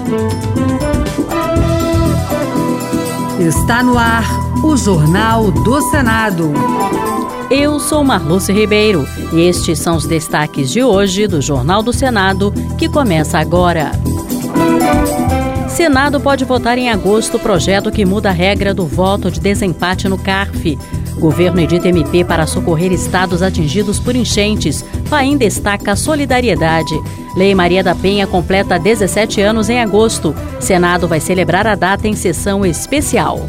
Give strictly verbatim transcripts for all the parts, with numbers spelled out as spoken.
Está no ar o Jornal do Senado. Eu sou Marluce Ribeiro e estes são os destaques de hoje do Jornal do Senado, que começa agora. Senado pode votar em agosto o projeto que muda a regra do voto de desempate no CARF. Governo edita M P para socorrer estados atingidos por enchentes. Paim destaca a solidariedade. Lei Maria da Penha completa dezessete anos em agosto. Senado vai celebrar a data em sessão especial.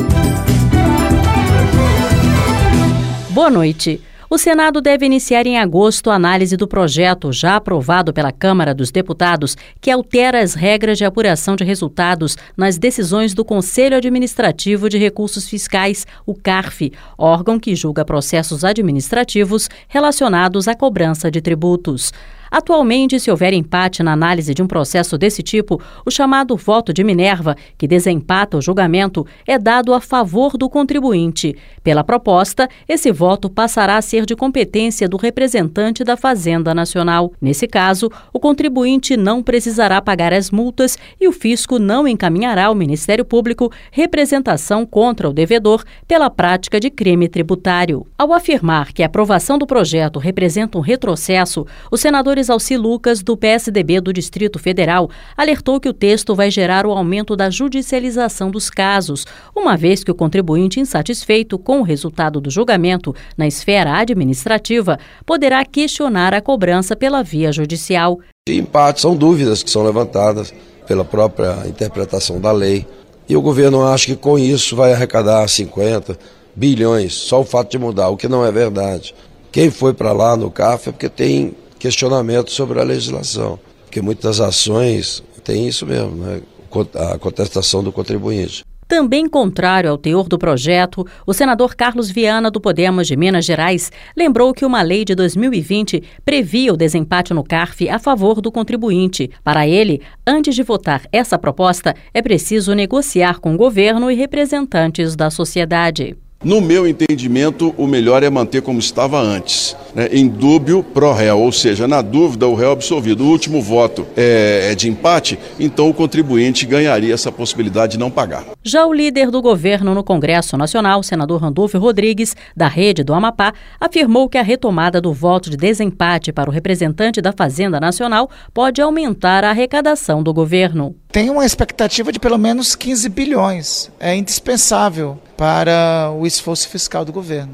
Boa noite. O Senado deve iniciar em agosto a análise do projeto, já aprovado pela Câmara dos Deputados, que altera as regras de apuração de resultados nas decisões do Conselho Administrativo de Recursos Fiscais, o CARF, órgão que julga processos administrativos relacionados à cobrança de tributos. Atualmente, se houver empate na análise de um processo desse tipo, o chamado voto de Minerva, que desempata o julgamento, é dado a favor do contribuinte. Pela proposta, esse voto passará a ser de competência do representante da Fazenda Nacional. Nesse caso, o contribuinte não precisará pagar as multas e o fisco não encaminhará ao Ministério Público representação contra o devedor pela prática de crime tributário. Ao afirmar que a aprovação do projeto representa um retrocesso, o senador Alci Lucas, do P S D B do Distrito Federal, alertou que o texto vai gerar o aumento da judicialização dos casos, uma vez que o contribuinte insatisfeito com o resultado do julgamento na esfera administrativa poderá questionar a cobrança pela via judicial. De empate, são dúvidas que são levantadas pela própria interpretação da lei. E o governo acha que com isso vai arrecadar cinquenta bilhões, só o fato de mudar, o que não é verdade. Quem foi para lá no CARF é porque tem questionamento sobre a legislação, porque muitas ações têm isso mesmo, né? A contestação do contribuinte. Também contrário ao teor do projeto, o senador Carlos Viana, do Podemos de Minas Gerais, lembrou que uma lei de dois mil e vinte previa o desempate no CARF a favor do contribuinte. Para ele, antes de votar essa proposta, é preciso negociar com o governo e representantes da sociedade. No meu entendimento, o melhor é manter como estava antes, né? Em dúbio pro réu, ou seja, na dúvida o réu absolvido. O último voto é, é de empate, então o contribuinte ganharia essa possibilidade de não pagar. Já o líder do governo no Congresso Nacional, senador Randolfo Rodrigues, da Rede do Amapá, afirmou que a retomada do voto de desempate para o representante da Fazenda Nacional pode aumentar a arrecadação do governo. Tem uma expectativa de pelo menos quinze bilhões. É indispensável para o esforço fiscal do governo.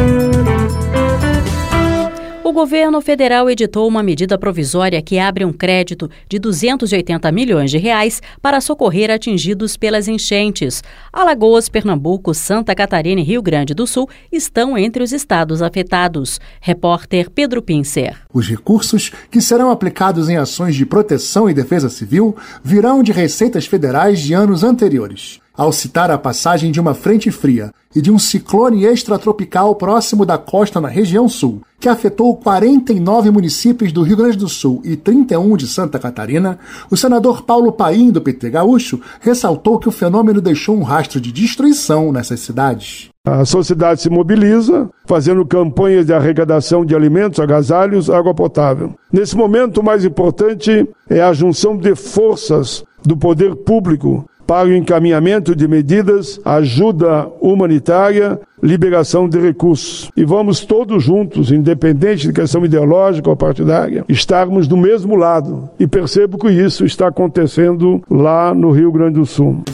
O governo federal editou uma medida provisória que abre um crédito de duzentos e oitenta milhões de reais para socorrer atingidos pelas enchentes. Alagoas, Pernambuco, Santa Catarina e Rio Grande do Sul estão entre os estados afetados. Repórter Pedro Pincer. Os recursos, que serão aplicados em ações de proteção e defesa civil, virão de receitas federais de anos anteriores. Ao citar a passagem de uma frente fria e de um ciclone extratropical próximo da costa na região sul, que afetou quarenta e nove municípios do Rio Grande do Sul e trinta e um de Santa Catarina, o senador Paulo Paim, do P T Gaúcho, ressaltou que o fenômeno deixou um rastro de destruição nessas cidades. A sociedade se mobiliza, fazendo campanhas de arrecadação de alimentos, agasalhos, água potável. Nesse momento, o mais importante é a junção de forças do poder público para o encaminhamento de medidas, ajuda humanitária, liberação de recursos. E vamos todos juntos, independente de questão ideológica ou partidária, estarmos do mesmo lado. E percebo que isso está acontecendo lá no Rio Grande do Sul.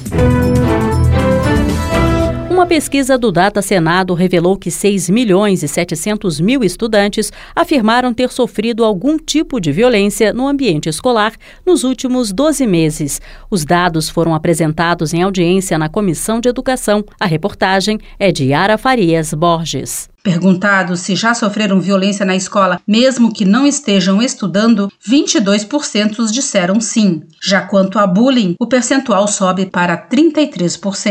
Uma pesquisa do Data Senado revelou que seis milhões e setecentos mil estudantes afirmaram ter sofrido algum tipo de violência no ambiente escolar nos últimos doze meses. Os dados foram apresentados em audiência na Comissão de Educação. A reportagem é de Yara Farias Borges. Perguntados se já sofreram violência na escola, mesmo que não estejam estudando, vinte e dois por cento disseram sim. Já quanto a bullying, o percentual sobe para trinta e três por cento.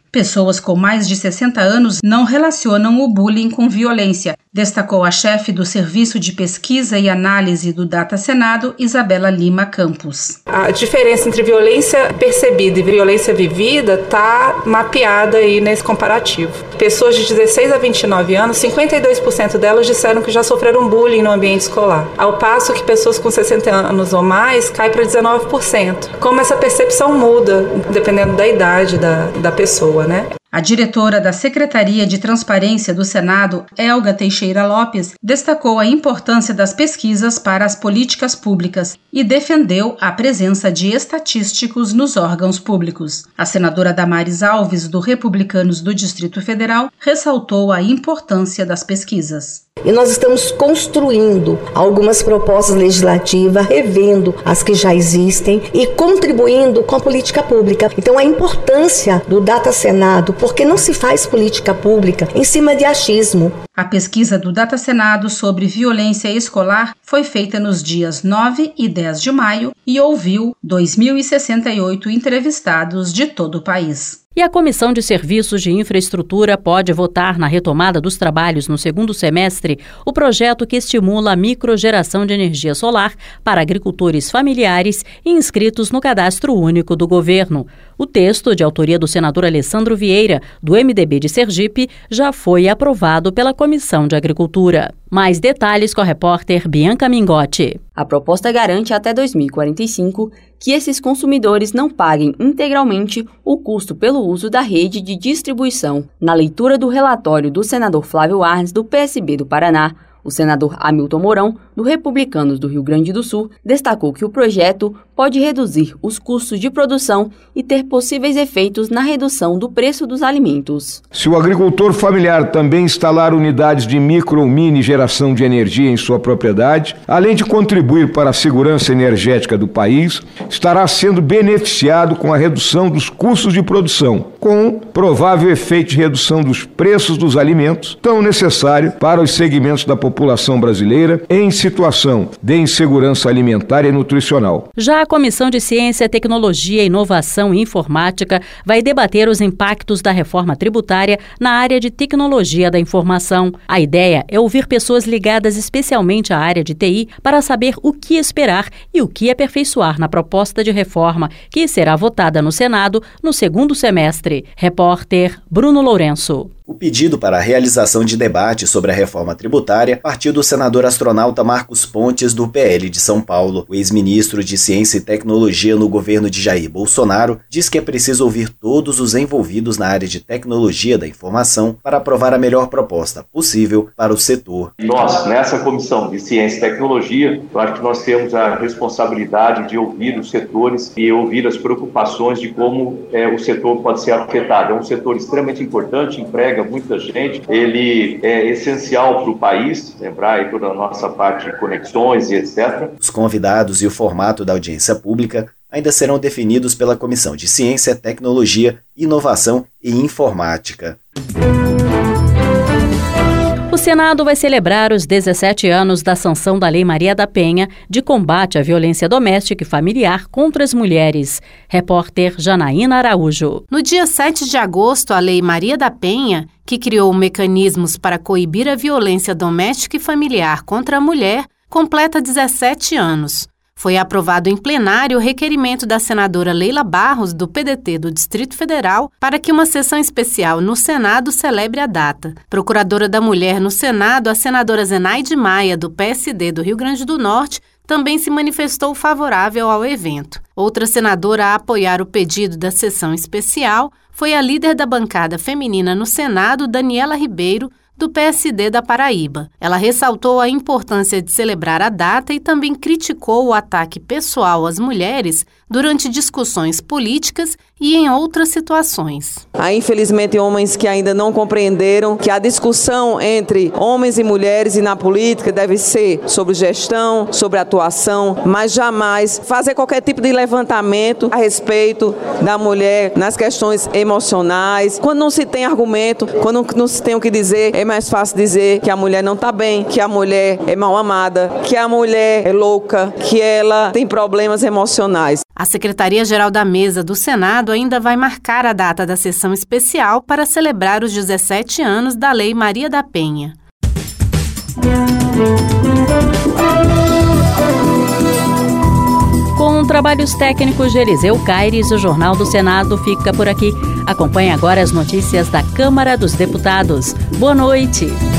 Pessoas com mais de sessenta anos não relacionam o bullying com violência, destacou a chefe do Serviço de Pesquisa e Análise do Data Senado, Isabela Lima Campos. A diferença entre violência percebida e violência vivida está mapeada aí nesse comparativo. Pessoas de dezesseis a vinte e nove anos, cinquenta e dois por cento delas disseram que já sofreram bullying no ambiente escolar, ao passo que pessoas com sessenta anos ou mais cai para dezenove por cento. Como essa percepção muda, dependendo da idade da, da pessoa, né? A diretora da Secretaria de Transparência do Senado, Elga Teixeira Lopes, destacou a importância das pesquisas para as políticas públicas e defendeu a presença de estatísticos nos órgãos públicos. A senadora Damares Alves, do Republicanos do Distrito Federal, ressaltou a importância das pesquisas. E nós estamos construindo algumas propostas legislativas, revendo as que já existem e contribuindo com a política pública. Então, a importância do Data Senado, porque não se faz política pública em cima de achismo. A pesquisa do Data Senado sobre violência escolar foi feita nos dias nove e dez de maio e ouviu dois mil e sessenta e oito entrevistados de todo o país. E a Comissão de Serviços de Infraestrutura pode votar na retomada dos trabalhos no segundo semestre o projeto que estimula a microgeração de energia solar para agricultores familiares e inscritos no Cadastro Único do Governo. O texto, de autoria do senador Alessandro Vieira, do M D B de Sergipe, já foi aprovado pela Comissão de Agricultura. Mais detalhes com a repórter Bianca Mingotti. A proposta garante até dois mil e quarenta e cinco que esses consumidores não paguem integralmente o custo pelo uso da rede de distribuição. Na leitura do relatório do senador Flávio Arnes, do P S B do Paraná, o senador Hamilton Mourão, do Republicanos do Rio Grande do Sul, destacou que o projeto pode reduzir os custos de produção e ter possíveis efeitos na redução do preço dos alimentos. Se o agricultor familiar também instalar unidades de micro ou mini geração de energia em sua propriedade, além de contribuir para a segurança energética do país, estará sendo beneficiado com a redução dos custos de produção, com provável efeito de redução dos preços dos alimentos, tão necessário para os segmentos da população brasileira em situação de insegurança alimentar e nutricional. Já a Comissão de Ciência, Tecnologia, Inovação e Informática vai debater os impactos da reforma tributária na área de tecnologia da informação. A ideia é ouvir pessoas ligadas especialmente à área de T I para saber o que esperar e o que aperfeiçoar na proposta de reforma, que será votada no Senado no segundo semestre. Repórter Bruno Lourenço. O pedido para a realização de debate sobre a reforma tributária partiu do senador astronauta Marcos Pontes, do P L de São Paulo. O ex-ministro de Ciência e Tecnologia no governo de Jair Bolsonaro diz que é preciso ouvir todos os envolvidos na área de tecnologia da informação para aprovar a melhor proposta possível para o setor. Nós, nessa Comissão de Ciência e Tecnologia, eu acho que nós temos a responsabilidade de ouvir os setores e ouvir as preocupações de como é, o setor pode ser afetado. É um setor extremamente importante, emprega muita gente, ele é essencial para o país, lembrar aí toda a nossa parte de conexões e etcétera. Os convidados e o formato da audiência pública ainda serão definidos pela Comissão de Ciência, Tecnologia, Inovação e Informática. O Senado vai celebrar os dezessete anos da sanção da Lei Maria da Penha de combate à violência doméstica e familiar contra as mulheres. Repórter Janaína Araújo. No dia sete de agosto, a Lei Maria da Penha, que criou mecanismos para coibir a violência doméstica e familiar contra a mulher, completa dezessete anos. Foi aprovado em plenário o requerimento da senadora Leila Barros, do P D T do Distrito Federal, para que uma sessão especial no Senado celebre a data. Procuradora da Mulher no Senado, a senadora Zenaide Maia, do P S D do Rio Grande do Norte, também se manifestou favorável ao evento. Outra senadora a apoiar o pedido da sessão especial foi a líder da bancada feminina no Senado, Daniela Ribeiro, do P S D da Paraíba. Ela ressaltou a importância de celebrar a data e também criticou o ataque pessoal às mulheres durante discussões políticas e em outras situações. Há, infelizmente, homens que ainda não compreenderam que a discussão entre homens e mulheres e na política deve ser sobre gestão, sobre atuação, mas jamais fazer qualquer tipo de levantamento a respeito da mulher nas questões emocionais. Quando não se tem argumento, quando não se tem o que dizer, é mais fácil dizer que a mulher não está bem, que a mulher é mal amada, que a mulher é louca, que ela tem problemas emocionais. A Secretaria-Geral da Mesa do Senado ainda vai marcar a data da sessão especial para celebrar os dezessete anos da Lei Maria da Penha. Com trabalhos técnicos de Eliseu Caires, o Jornal do Senado fica por aqui. Acompanhe agora as notícias da Câmara dos Deputados. Boa noite!